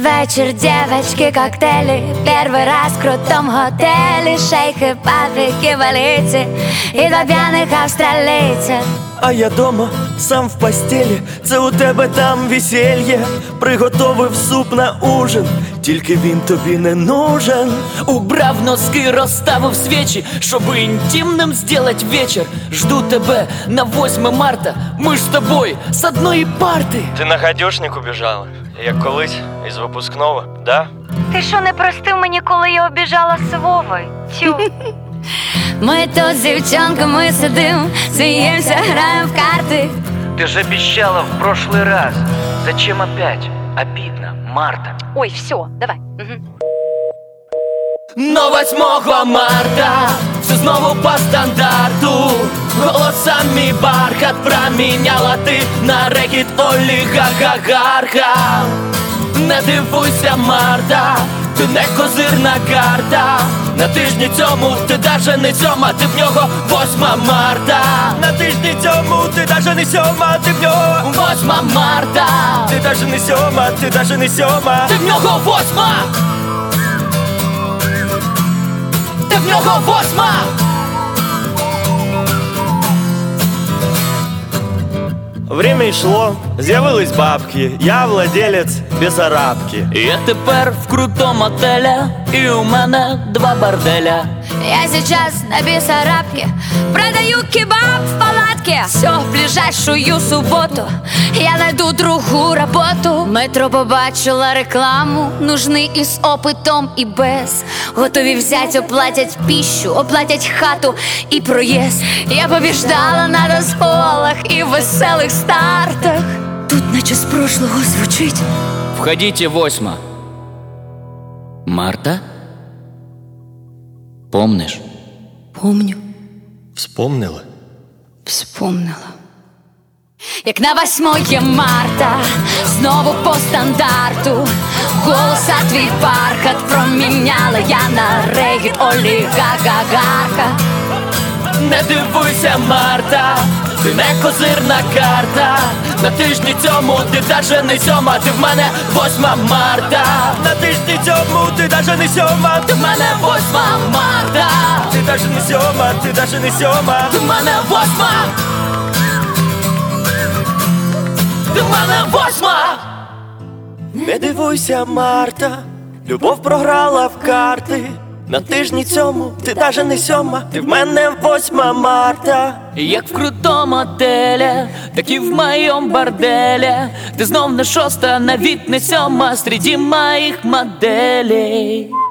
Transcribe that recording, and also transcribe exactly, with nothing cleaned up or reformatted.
Вечер, девочки, коктейли, первый раз в крутом готелі. Шейхи, патрики, валиці і два п'яних австралійця. А я дома, сам в постелі, це у тебе там веселье. Приготовив суп на ужин, тільки він тобі не нужен. Убрав носки, розставив свічі, щоб інтимним зробити вечір. Жду тебе на восьме марта, ми ж з тобою з одної парти. Ти на гадюшник убіжала, як колись із випускного, да? Ти що, не простив мені, коли я обіжала з Вовою? Тю. Ми тут з дівчонками сидим, сміємося, граємо в карти. Ты же обещала в прошлый раз. Зачем опять? Обидно, Марта. Ой, все, давай. Угу. Но восьмого марта все знову по стандарту. Голосами бархат проміняла ти на рекіт олігарха. Не дивуйся, Марта, ти не козирна карта. На тижні цьому ти даже не сьома, ти в нього восьма марта. На тижні цьому ти даже не сьома, ти в нього Восьма марта. Ти даже не сьома, ти даже не сьома. Ти в нього восьма. Ти в нього восьма. Время йшло, з'явились бабки, я владелець Бесарабки. Я тепер в крутому отелі, і у мене два борделя. Я сейчас на Бессарабке продаю кебаб в палатке. Все, в ближайшую субботу я найду другу роботу. Метро побачила рекламу, нужний із опитом і без. Готові взять, оплатять піщу, оплатять хату і проїзд. Я побіждала на дозволах і в веселих стартах. Тут наче з прошлого звучить. Входите, восьма. Марта? Помниш? Помню, Вспомнила? вспомнила. Як на восьмое марта, знову по стандарту. Голоса твій бархат проміняла я на регіт олігарха. Не дивуйся, Марта, ти не козирна карта. На тижні цьому ти даже не сьома, ти в мене восьма марта. На тижні цьому ти даже не сьома, Ти в мене восьма марта. ти даже не сьома, ти даже не сьома. Ти в мене восьма. Ти в мене восьма. Не дивуйся, Марта, любов програла в карти. На тижні цьому ти даже не сьома, ти в мене восьма марта. Як в крутому отелі, так і в моєму борделі. Ти знов не шоста, навіть не сьома, среди моїх моделей.